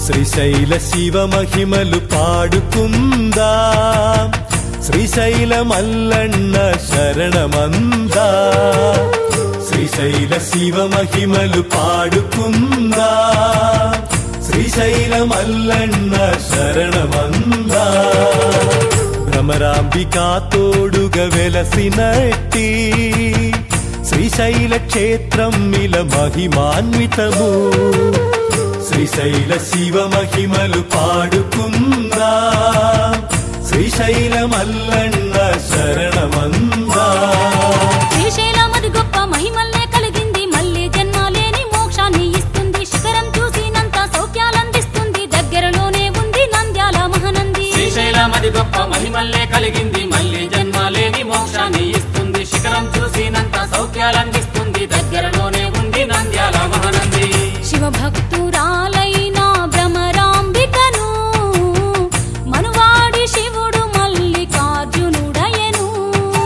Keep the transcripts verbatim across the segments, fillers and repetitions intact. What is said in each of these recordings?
శ్రీశైల శివ మహిమలు పాడుకుందాం, శ్రీశైల మల్లన్న శరణమందా. శ్రీశైల శివ మహిమలు పాడుకుందాం, శ్రీశైల మల్లన్న శరణమందా. భ్రమరాంబికా తోడుగా వెలసినట్టి శ్రీశైల క్షేత్రం ఇల మహిమాన్వితము. శ్రీశైల శివ మహిమలు పాడుకుందాం, శ్రీశైల మల్లన్న శరణమందా. శ్రీశైలమది గొప్ప మహిమల్లే కలిగింది, మళ్ళీ జన్మలేని మోక్షాన్ని ఇస్తుంది. శిఖరం చూసినంత సౌఖ్యాలందిస్తుంది, దగ్గరలోనే ఉంది నంద్యాల మహానంది. శ్రీశైలమది గొప్ప మహిమల్లే కలిగింది, మళ్ళీ జన్మలేని మోక్షాన్ని ఇస్తుంది. శిఖరం చూసినంత సౌఖ్యాలందిస్తుంది, దగ్గరలోనే ఉంది నంద్యాల మహానంది. శివభక్తురాలైన భ్రమరాంబికను మనువాడి శివుడు మల్లికార్జునుడయను.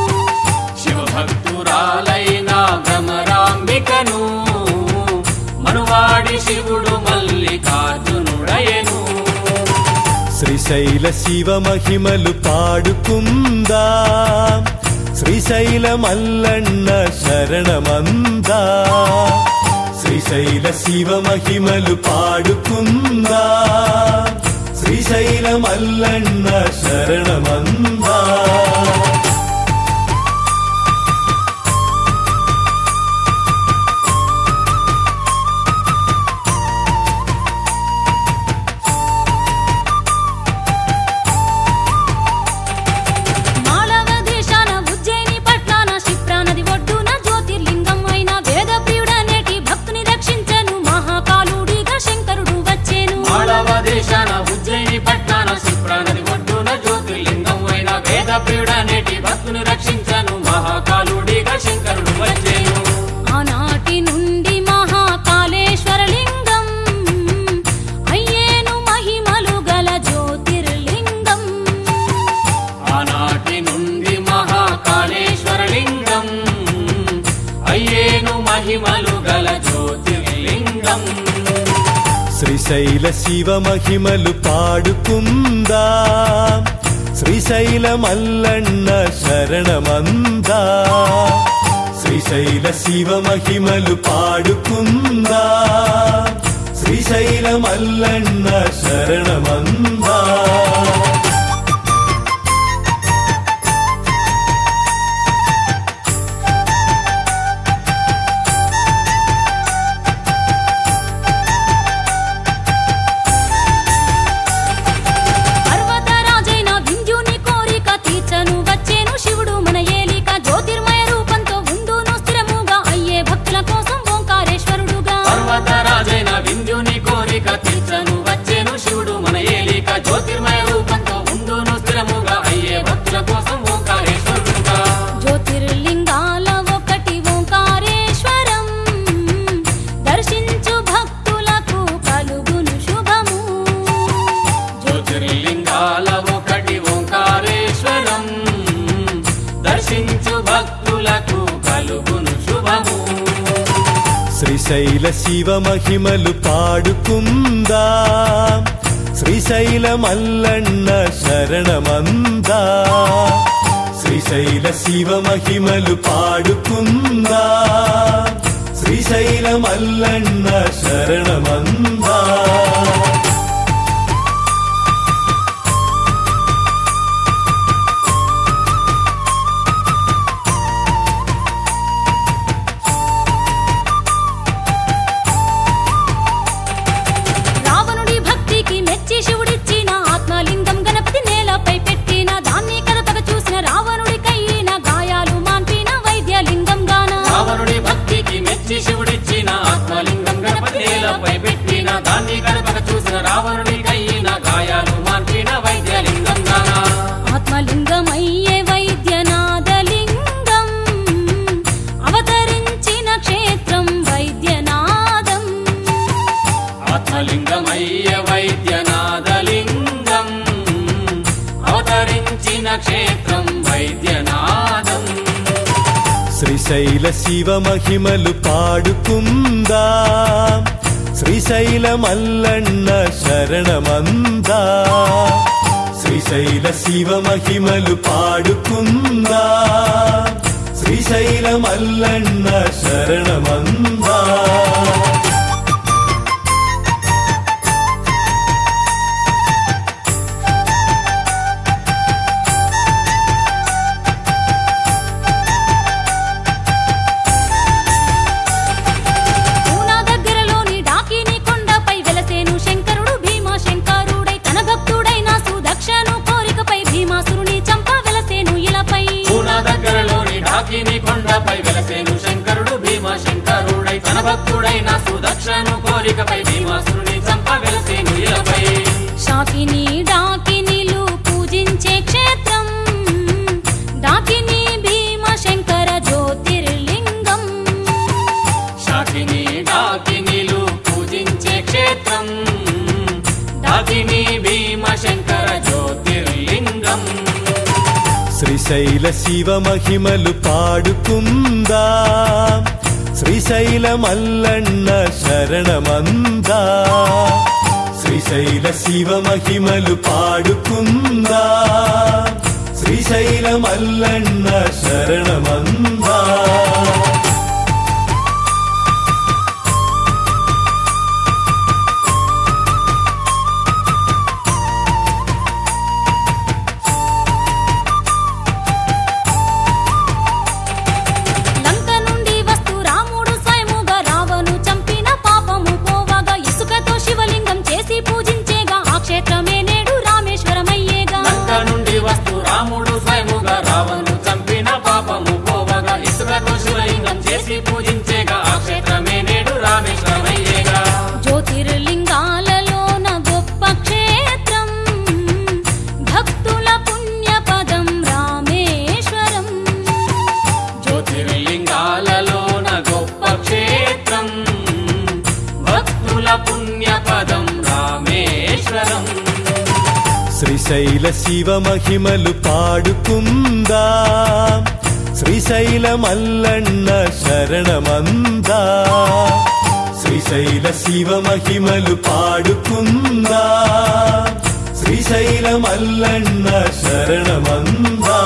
శివభక్తురాలైన భ్రమరాంబికను మనువాడి శివుడు మల్లికార్జునుడయను. శ్రీశైల శివ మహిమలు పాడుకుందాం, శ్రీశైల మల్లన్న శరణమందా. శ్రీశైల శివ మహిమలు పాడుకుందాం, శ్రీశైల మల్లన్న శరణమందా. ఉజ్జయిని పట్నాన శిప్రానది ఒడ్డున జ్యోతిర్లింగం అయిన వేద ప్రియుడనేటి భక్తుని రక్షించను మహాకాలుడిగా శంకరుడు వచ్చేను. ఆనాటి నుండి మహాకాళేశ్వర లింగం అయ్యేను మహిమలు గల జ్యోతిర్లింగం. ఆనాటి నుండి మహాకాళేశ్వర లింగం అయ్యేను మహిమలు గల జ్యోతిర్లింగం. శ్రీశైల శివ మహిమలు పాడుకుందాం, శ్రీశైల మల్లన్న శరణమందా. శ్రీశైల శివ మహిమలు పాడుకుందాం, శ్రీశైల మల్లన్న శరణమందా. పర్వతరాజైన వింధ్యుని కోరిక తీర్చను వచ్చేను శివుడు మన ఏలిక. జ్యోతిర్మయ రూపంతో ఉండును స్థిరముగా అయ్యే భక్తుల కోసం ఓంకారేశ్వరుడుగా. జ్యోతిర్లింగాల ఒకటి ఓంకారేశ్వరం, దర్శించు భక్తులకు కలుగును శుభము. జ్యోతిర్లింగాల ఒకటి ఓంకారేశ్వరం, దర్శించు భక్తులకు కలుగును శుభము. శ్రీశైల శివ మహిమలు పాడుకుందాం, శ్రీశైల మల్లన్న శరణమందా. శ్రీశైల శివ మహిమలు పాడుకుందాం, శ్రీశైల మల్లన్న శరణమందా. శివుడిచ్చిన ఆత్మలింగం గణపతి నేలపై పెట్టిన, దాన్ని కదపక చూసిన రావణుడి కయ్యిన గాయాలు మాన్పిన వైద్యలింగం గాన. రావణుడి భక్తికి మెచ్చి శివుడిచ్చిన ఆత్మలింగం గణపతి నేలపై పెట్టిన, దాన్ని కదపక చూసిన రావణుడి కయ్యిన గాయాలు మాన్పిన వైద్యలింగం గాన. ఆత్మలింగమయ్యే వైద్యనాథలింగం అవతరించిన క్షేత్రం వైద్యనాదం. ఆత్మలింగమయ్య వైద్యనాథలింగం అవతరించిన క్షేత్రం వైద్యనాదం. శ్రీశైల శివ మహిమలు పాడుకుందాం, శ్రీశైల మల్లన్న శరణమందా శ్రీశైల శివ మహిమలు పాడుకుందా శ్రీశైల మల్లన్న శరణమందా కొండపై వెలసేను శంకరుడు భీమశంకరుడై తన భక్తుడైన సుదక్షను కోరికపై భీమాసురుని చంప వెలసేను ఇలపై శాకిని డాకినిలు పూజించే క్షేత్రం డాకిని భీమశంకర జ్యోతిర్లింగం శాకిని డాకినిలు పూజించే క్షేత్రం డాకిని భీమశంకర జ్యోతిర్లింగం శ్రీశైల శివ మహిమలు పాడుకుందా శ్రీశైల మల్లన్న శరణమందా శ్రీశైల శివ మహిమలు పాడుకుందా శ్రీశైల మల్లన్న శరణమందా పూజించేగా ఆ క్షేత్రమే నేడు రామేశ్వరమయ్యేగా జ్యోతిర్లింగాలలోన గొప్ప క్షేత్రం భక్తుల పుణ్యపదం రామేశ్వరం జ్యోతిర్లింగాలలోన గొప్ప క్షేత్రం భక్తుల పుణ్యపదం రామేశ్వరం శ్రీశైల శివ మహిమలు పాడుకుందా శ్రీశైల మల్లన్న శరణమందా శ్రీశైల శివ మహిమలు పాడుకుందా శ్రీశైల మల్లన్న శరణమందా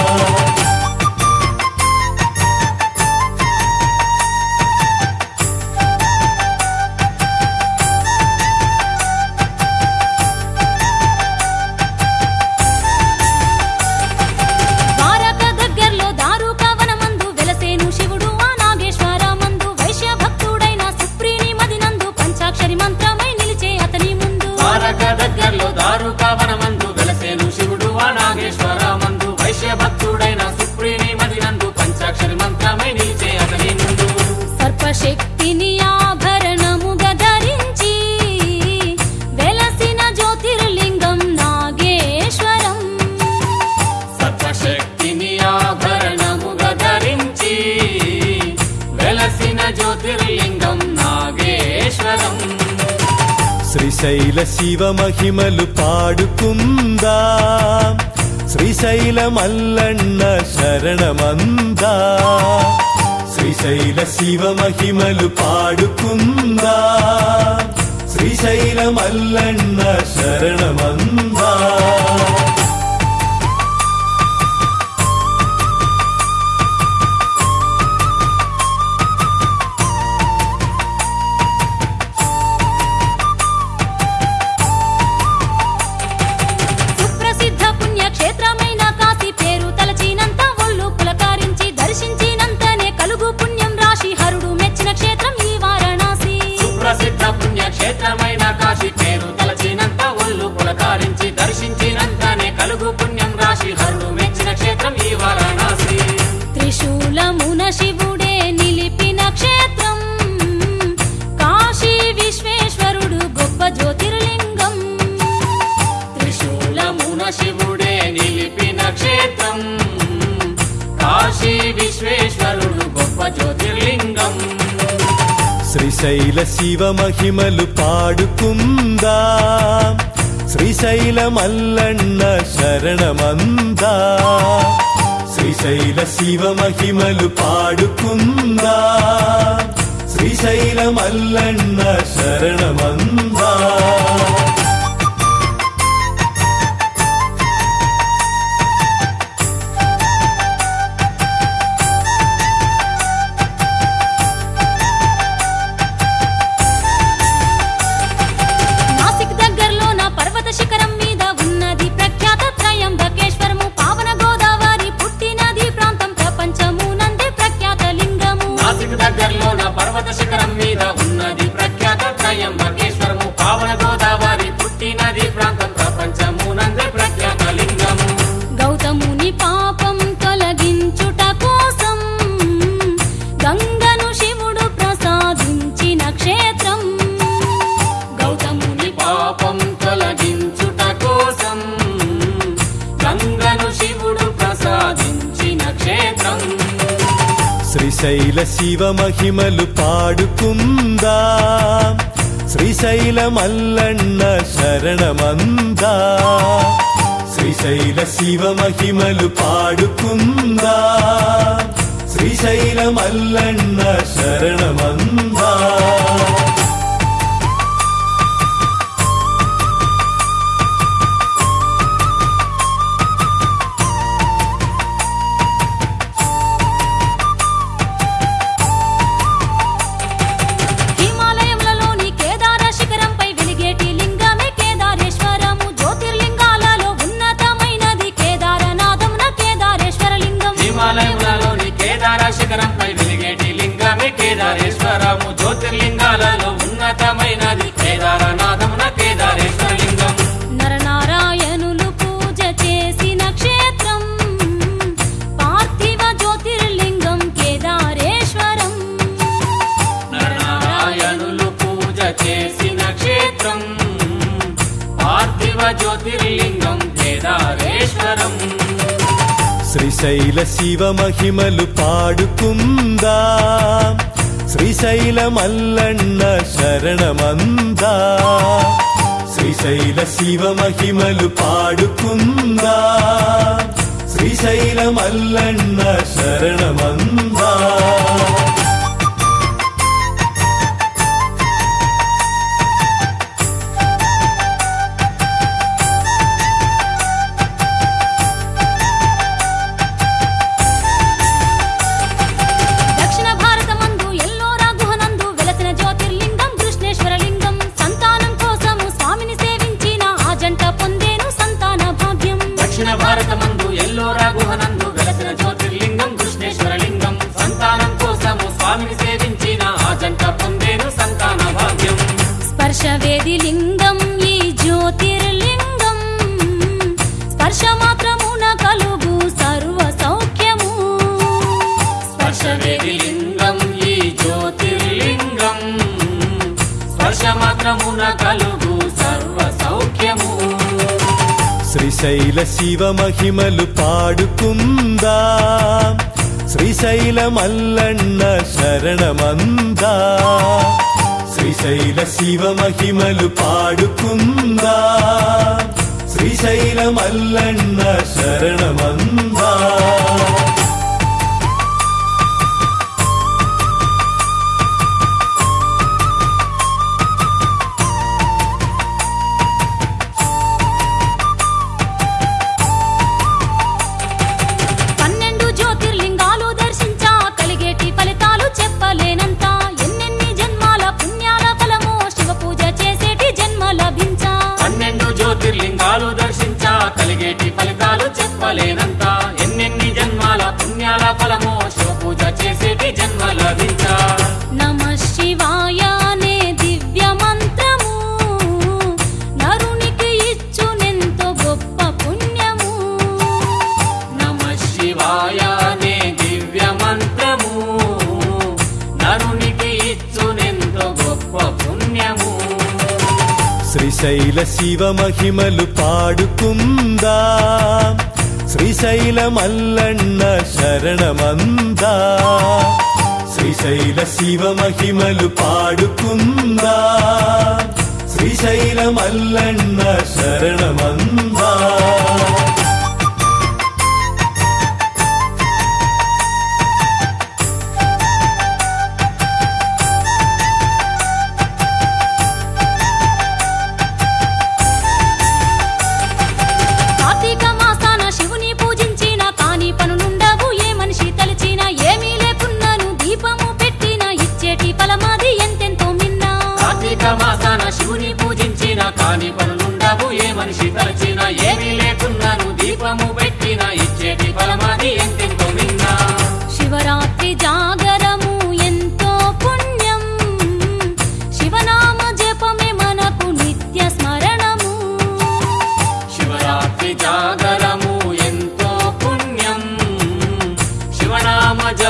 దగ్గరలో దారుకావనమందు వెలసేను శివుడు ఆ నాగేశ్వర మందు వైశ్య భక్తుడైన సుప్రీని మదినందు పంచాక్షరి మంత్రమై నిలిచే అతని ముందు సర్పశక్తిని ఆభరణముగా ధరించి వెలసిన జ్యోతిర్లింగం నాగేశ్వరం సర్పశక్తిని ఆభరణముగా ధరించి వెలసిన జ్యోతిర్లింగం నాగేశ్వరం శ్రీశైల శివ మహిమలు పాడుకుందా శ్రీశైల మల్లన్న శరణమందా శ్రీశైల శివ మహిమలు పాడుకుందా శ్రీశైల మల్లన్న శరణమందా క్షేత్రమైన కాశీ పేరు తలచినంత ఒళ్ళు పులకారించి దర్శించినంతనే కలుగు పుణ్యం రాశి హరుడు మెచ్చిన క్షేత్రం ఈ వారణాసి త్రిశూలమున శివుడే నిలిపిన క్షేత్రం కాశీ విశ్వేశ్వరుడు గొప్ప జ్యోతిర్లింగం త్రిశూలమున శివుడే నిలిపిన క్షేత్రం కాశీ విశ్వేశ్వరుడు గొప్ప జ్యోతిర్లింగం శ్రీశైల శివ మహిమలు పాడుకుందా శ్రీశైల మల్లన్న శరణమందా శ్రీశైల శివ మహిమలు పాడుకుందా శ్రీశైల మల్లన్న శరణమందా నాసిక్ దగ్గరలో నా పర్వత శిఖరం మీద ఉన్నది ప్రఖ్యాత త్రయంబకేశ్వరము పావన గోదావరి పుట్టినది ప్రాంతం ప్రపంచము నందే ప్రఖ్యాత లింగము నాసిక్ దగ్గరలో నా పర్వత శిఖరం మీద ఉన్నది ప్రఖ్యాత త్రయంబకేశ్వరము పావన గోదావరి పుట్టినది ప్రాంతం ప్రపంచము నందే ప్రఖ్యాత లింగము గౌతముని పాపం తొలగించుట కోసం గంగను శివుడు ప్రసాదించిన క్షేత్రం గౌతముని పాపం తొలగించుట కోసం గంగను శివుడు ప్రసాదించిన క్షేత్రం శ్రీశైల శివ మహిమలు పాడుకుందా శ్రీశైల మల్లన్న శరణమందా శ్రీశైల శివ మహిమలు పాడుకుందా శ్రీశైల మల్లన్న శరణమందా హిమాలయములలోని కేదార శిఖరంపై వెలిగేటి లింగమే కేదారేశ్వరము జ్యోతిర్లింగాలలో ఉన్నతమైనది కేదారనాథమున కేదారేశ్వర లింగం హిమాలయంలోని కేదార శిఖరంపై వెలిగేటి లింగమే కేదారేశ్వరము జ్యోతిర్లింగాలలో ఉన్నతమైనది కేదారనాథమున కేదారేశ్వర లింగం నరనారాయణులు పూజ చేసిన క్షేత్రం పార్థివ జ్యోతిర్లింగం కేదారేశ్వరం నరనారాయణులు పూజ చేసిన క్షేత్రం పార్థివ జ్యోతిర్లింగం కేదారేశ్వరం శ్రీశైల శివ మహిమలు పాడుకుందా శ్రీశైల మల్లన్న శరణమందా శ్రీశైల శివ మహిమలు పాడుకుందా శ్రీశైల మల్లన్న శరణమందా దక్షిణ భారతమందు ఎల్లోరా గుహనందు వెలసిన జ్యోతిర్లింగం కృష్ణేశ్వర లింగం సంతానం కోసము స్వామిని సేవించిన ఆ జంట పొందేను సంతాన భాగ్యం దక్షిణ భారతమందు ఎల్లోరా గుహనందు వెలసిన జ్యోతిర్లింగం కృష్ణేశ్వర లింగం సంతానం కోసము స్వామిని సేవించిన ఆ జంట పొందేను సంతాన భాగ్యం స్పర్శవేది లింగం ఈ జ్యోతిర్లింగం స్పర్శ మాత్రమున కలుగు సర్వ సౌఖ్యము స్పర్శవేది లింగం ఈ జ్యోతిర్లింగం స్పర్శ మాత్రమున కలుగు సర్వ సౌఖ్యము శ్రీశైల శివ మహిమలు పాడుకుందా శ్రీశైల మల్లన్న శరణమందా శ్రీశైల శివ మహిమలు పాడుకుందా శ్రీశైల మల్లన్న శరణమందా పన్నెండు జ్యోతిర్లింగాలు దర్శించా కలిగేటి ఫలితాలు చెప్పలేనంత ఎన్నెన్ని జన్మాల పుణ్యాల ఫలమో శివ పూజ చేసేటి జన్మ లభించా పన్నెండు జ్యోతిర్లింగాలు దర్శించా కలిగేటి ఫలితాలు చెప్పలేనంత ఎన్నెన్ని జన్మాల పుణ్యాల ఫలమో శివ పూజ చేసేటి జన్మ లభించా నమ శివాయ అనే దివ్య మంత్రము నరునికి ఇచ్చునెంతో గొప్ప పుణ్యము నమ శివాయ అనే దివ్య మంత్రము నరునికి ఇచ్చునెంతో గొప్ప పుణ్యము శ్రీశైల శివ మహిమలు పాడుకుందా శ్రీశైల మల్లన్న శరణమందా శ్రీశైల శివ మహిమలు పాడుకుందా శ్రీశైల మల్లన్న శరణమందా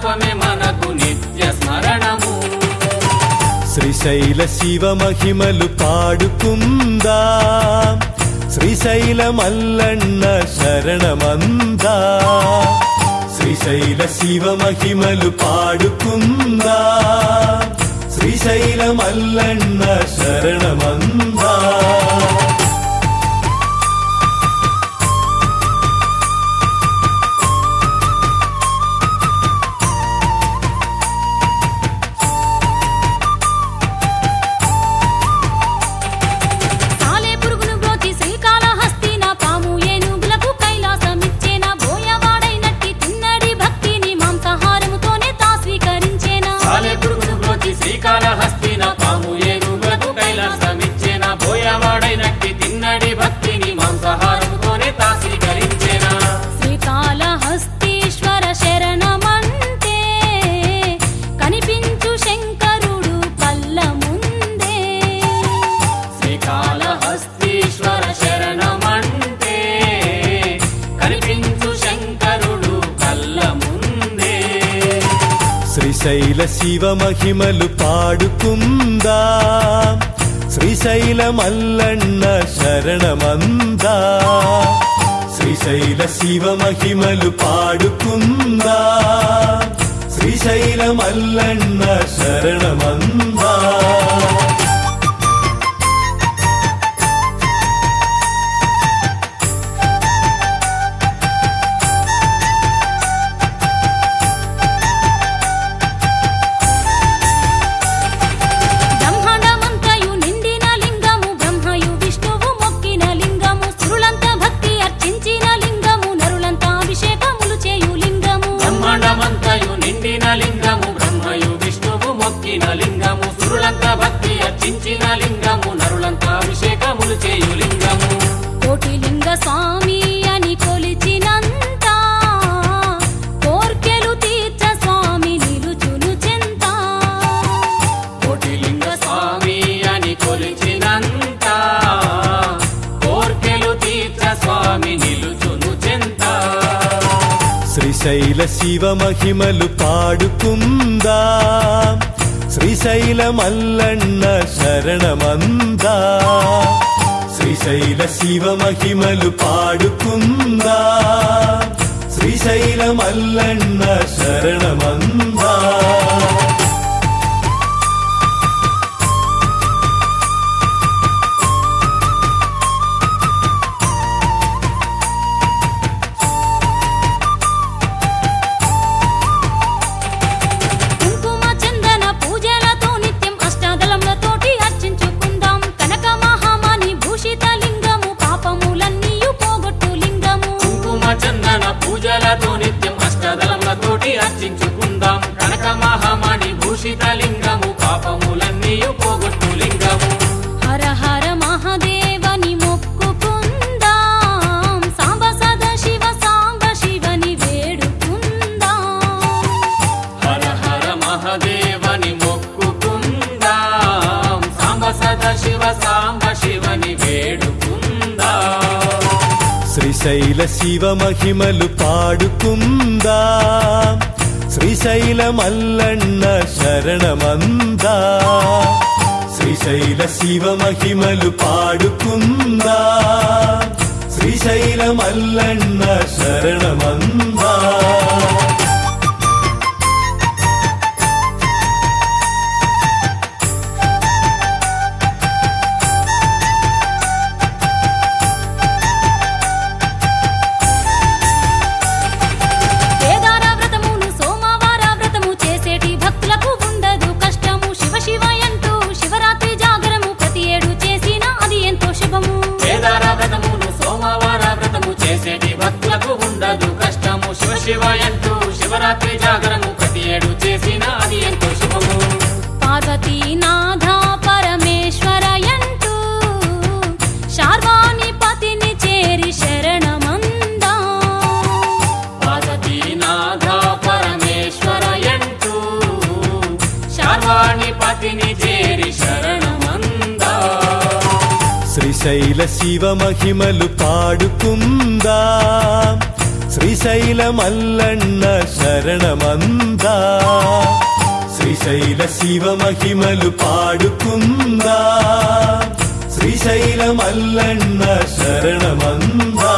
తత్వమే మనకు నిత్య స్మరణము. శ్రీశైల శివ మహిమలు పాడుకుందాం, శ్రీశైల మల్లన్న శరణమందా. శ్రీశైల శివ మహిమలు పాడుకుందాం, శ్రీశైల మల్లన్న శరణమందా. శ్రీకాళహస్తిన పాము ఏనుగులకు కైలాసమిచ్చేన, బోయవాడైనట్టి తిన్నడి భక్తిని మాంసాహారముతోనే తా స్వీకరించేన. శ్రీకాళహస్తీశ్వర శరణమంటే కనిపించు శంకరుడు కళ్ళ ముందే. శ్రీకాళహస్తీశ్వర శరణమంటే కనిపించు శంకరుడు కళ్ళ ముందే. శ్రీశైల శివ మహిమలు పాడుకుందాం, శ్రీశైల మల్లన్న శరణమందా. శ్రీశైల శివ మహిమలు పాడుకుందాం, శ్రీశైల మల్లన్న శరణమందా. లింగము బ్రహ్మయు విష్ణువు మొక్కిన లింగము, సురులంత భక్తి అర్చించిన లింగము, నరులంత అభిషేకములు చేయు లింగము. కోటిలింగ స్వామి అని కొలిచినంత కోర్కెలు తీర్చ స్వామి నిలుచును చెంత. కోటిలింగ స్వామి అని కొలిచినంత కోర్కెలు తీర్చ స్వామి నిలుచును చెంత. శ్రీశైల శివ మహిమలు పాడుకుందాం, శ్రీశైల మల్లన్న శరణమందా. శ్రీశైల శివ మహిమలు పాడుకుందాం, శ్రీశైల మల్లన్న శరణమందా. పూజలతో నిత్యం అష్టదళములతోటి అర్చించుకుందాం, కనక మహామణి భూషిత లింగము పాపములన్నీ పోగొట్టు లింగము. హర హర మహాదేవని మొక్కుకుందాం, సాంబ సద శివ సాంబ శివని వేడుకుందాం. హర హర మహాదేవని మొక్కుకుందాం, సాంబ సద శివ సాంబ శివని వేడుకుందాం. శ్రీశైల శివ మహిమలు పాడుకుందాం, శ్రీశైల మల్లన్న శరణమందా. శ్రీశైల శివ మహిమలు పాడుకుందాం, శ్రీశైల మల్లన్న శరణమందా. శివయంటూ శివరాత్రి జాగరము ప్రతి ఏడు చేసిన అది ఎంతో శుభము. పార్వతీనాథ పరమేశ్వరయంటూ శార్వాణి పతిని చేరి శరణమందా. పార్వతీనాథ పరమేశ్వరయంటూ శార్వాణి పతిని చేరి శరణమందా. శ్రీశైల శివ మహిమలు పాడుకుందాం, శ్రీశైల మల్లన్న శరణమందా. శరణమందా శ్రీశైల శివ మహిమలు పాడుకుందా శ్రీశైల మల్లన్న శరణమందా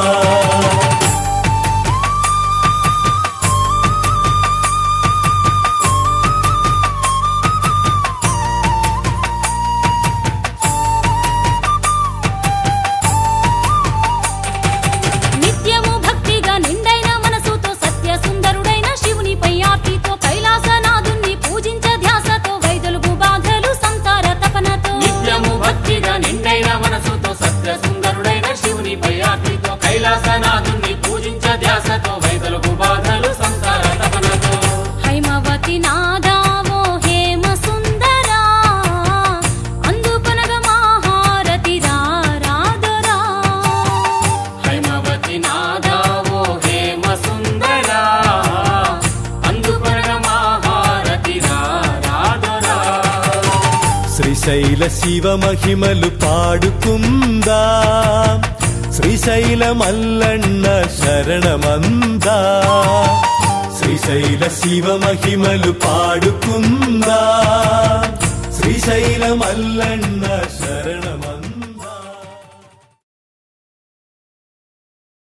కైలాసనాథుని పూజించ ధ్యాసతో వైదొలుగు బాధలు సంసార తపనతో హైమవతి నాదావో హేమ సుందరా అందుకొనగ మహారతి రారాదరా హైమవతి నాదావో హేమ సుందరా అందుకొనగ మహారతి రారాదరా శ్రీశైల శివ మహిమలు పాడుకుందా శ్రీశైల మల్లన్న శరణమందా శ్రీశైల శివ మహిమలు పాడుకుందా శ్రీశైల మల్లన్న శరణ